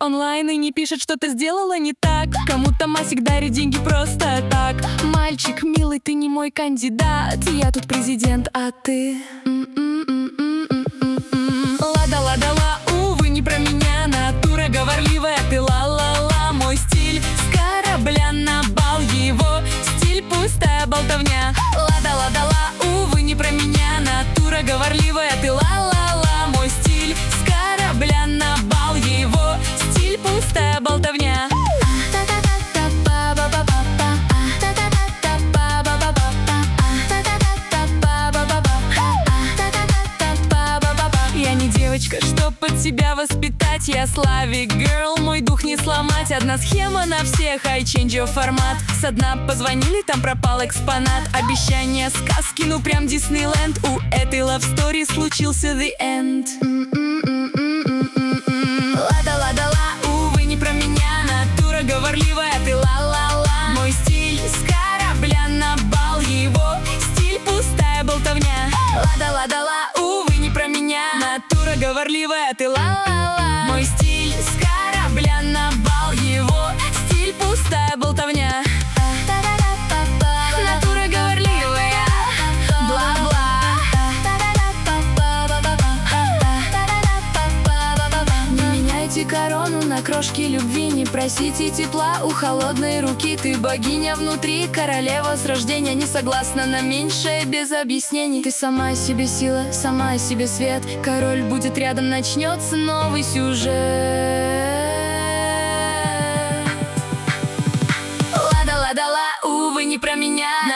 онлайн и не пишет, что ты сделала не так. Кому-то Масик дарит деньги просто так. Мальчик милый, ты не мой кандидат. Я тут президент, а ты... Лада-ла-да-ла, увы, не про меня. Натура говорливая, ты ла-ла-ла. Мой стиль с корабля на бал, его стиль пустая болтовня. Лада-ла-да-ла, увы, не про меня. Натура говорливая, ты ла-ла-ла. Мой стиль с корабля на бал, его стиль пустая болтовня. Я не девочка, чтоб под себя воспитать. Я Славик Girl, мой дух не сломать. Одна схема на всех, I change your формат. Со дна позвонили, там пропал экспонат. Обещание сказки, ну прям Диснейленд. У этой love story случился the end. Лада-лада-ла, увы, не про меня. Натура говорливая, ты ла-ла-ла. Мой стиль с корабля на бал, его стиль пустая болтовня. Лада-лада-ла, увы, не про меня. Натура говорливая, ты ла-ла-ла. Мой стиль с корабля на бал, его стиль пустая болтовня. Натура говорливая, бла-бла. Не меняйте корону на крошки любви, не просите тепла у холодной руки. Ты богиня внутри, королева с рождения, не согласна на меньшее без объяснений. Ты сама себе сила, сама себе свет. Король будет рядом, начнется новый сюжет. Лада-лада-ла, увы, не про меня.